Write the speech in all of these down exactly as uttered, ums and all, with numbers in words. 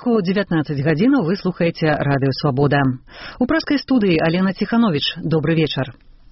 ранку, дзевятнаццаць гадзінаў, вы слухаеце Радыё Свабода. У праскай студыі Алена Ціхановіч. Добры вечар.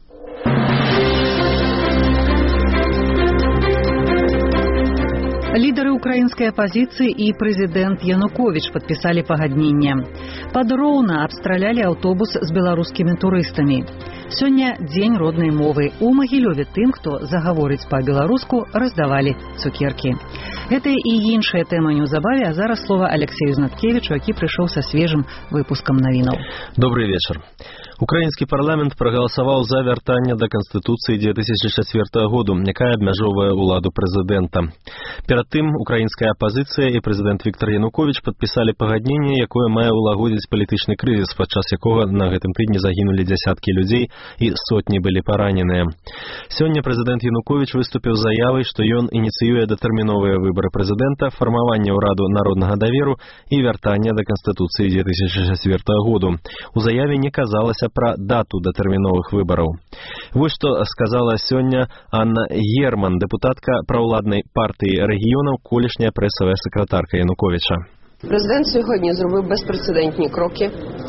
Лідары украінскай апазіцыі і прэзідэнт Януковіч падпісалі пагадненне. Падроўна абстралялі аўтобус з беларускімі турыстамі. Сёння дзень роднай мовы. У Магілёве тым, хто загаворыць па-беларуску, раздавалі цукеркі. Гэта і іншая тэма неўзабаве, а зараз слова Алексею Знаткевічу, які прыйшоў са свежым выпускам навінаў. Добрый вечар. Украінскі парламент прагаласаваў за вяртанне да Канстытуцыі дзве тысячы чацвёртага году, якая абмяжоўвае ўладу прэзідэнта. Перад тым украінская апазіцыя і прэзідэнт Віктор Януковіч падпісалі пагадненне, якое мае ўлагодзіць палітычны крызіс, падчас якога на гэтым тыдні загінулі дзясяткі людзей і сотні былі параненыя. Сёння прэзідэнт Януковіч выступіў з заявай, што ён ініцыюе датэрміновыя выбары прэзідэнта, фармаванне ўраду народнага даверу і вяртанне да Канстытуцыі дзве тысячы чацвёртага году. У заяве не казалася пра дату датэрміновых выбараў. Вось што сказала сёння Анна Герман, дэпутатка праўладнай партыі рэгіёнаў, колішняя прэсавая сакратарка Януковіча. Президент сьогодні зробив безпрецедентні кроки,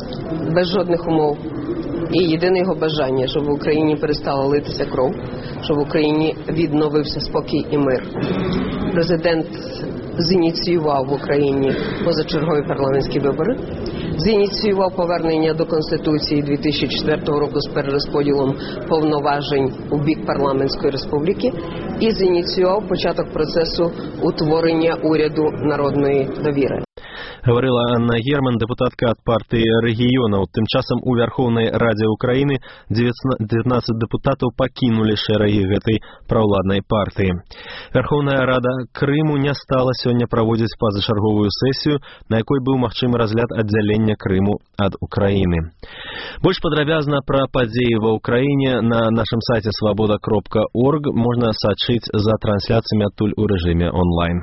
без жодних умов. І єдине його бажання, щоб в Україні перестала литися кров, щоб в Україні відновився спокій і мир. Президент зініціював в Україні позачергові парламентські вибори, зініціював повернення до Конституції дві тисячі четвертого року з перерозподілом повноважень у бік парламентської республіки і зініціював початок процесу утворення уряду народної довіри. Говорила Анна Герман, депутатка от партии регионов. Тем часом у Верховной Ради Украины девятнадцать депутатов покинули шераги этой праволадной партии. Верховная Рада Крыму не стала сегодня проводить позачерговую сессию, на якой был магчымы разгляд отделения Крыму от Украины. Больше подробязно про подеи в Украине на нашем сайте свобода кропка орг можно сачыць за трансляциями оттуль у режиме онлайн.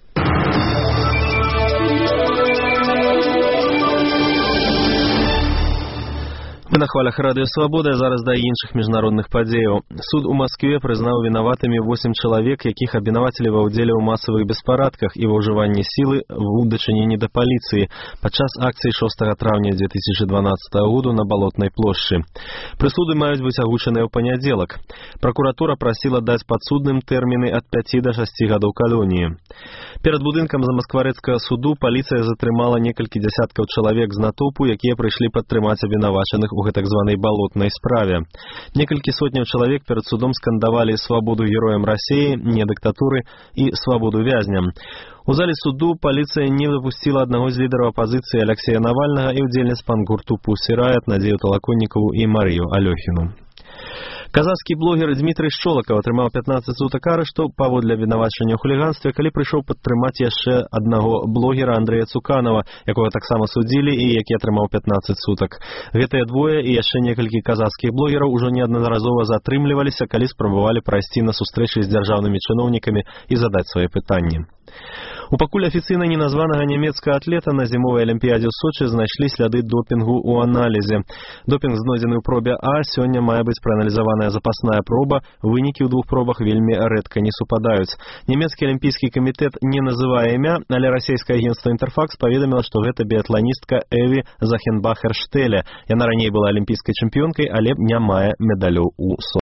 Мы на хвалях Радыё Свабода, зараз да іншых міжнародных падзеяў. Суд у Маскве прызнаў вінаватымі восем чалавек, якіх абвінавацілі ва ўдзеле ў масавых беспарадках і ва ўжыванні сілы ў дачыненні да паліцыі падчас акцыі шостага траўня дзве тысячы дванаццатага году на Балотнай плошчы. Прысуды маюць быць агучаныя ў панядзелак. Пракуратура прасіла даць падсудным тэрміны ад пяці да шасці гадоў калоніі. Перад будынкам замаскварэцкага суду паліцыя затрымала некалькі дзясяткаў чалавек з натоўпу, якія прыйшлі падтрымаць абвінавачаных у гэтай так званай балотнай справе. Некалькі сотняў чалавек перад судом скандавалі свабоду героям Расіі, не дыктатуры і свабоду вязням. У зале суду паліцыя не выпусціла аднаго з лідараў апазіцыі Алексея Навальнага і ўдзельніц пангурту Pussy Riot Надзею Талаконнікову і Марыю Алёхіну. Казахскі блогер Дмітрый Шчолакаў атрымаў пятнаццаць сутак арышту паводле абвінавачання ў хуліганстве, калі прыйшоў падтрымаць яшчэ аднаго блогера Андрэя Цуканова, якога таксама судзілі і які атрымаў пятнаццаць сутак. Гэтыя двое і яшчэ некалькі казахскіх блогераў ужо неаднаразова затрымліваліся, калі спрабавалі прайсці на сустрэчы з дзяржаўнымі чыноўнікамі і задаць свае пытанні. У пакуль афіцыйна неназванага нямецкага атлета на зімовай алімпіядзе ў Сочы знайшлі сляды допінгу ў аналізе. Допінг знойдзены ў пробе А, сёння мае быць прааналізаваная запасная проба, вынікі ў двух пробах вельмі рэдка не супадаюць. Нямецкі алімпійскі камітэт не называе імя, але расійскае агенцтва Інтэрфакс паведаміла, што гэта біятланістка Эві Захенбахер-Штэле. Яна раней была алімпійскай чэмпіёнкай, але не мае медалёў у